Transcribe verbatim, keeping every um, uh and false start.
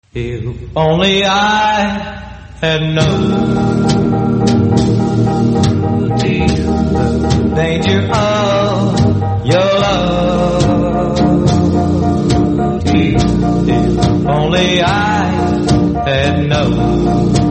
If only I had known the danger of your love. If, if only I had known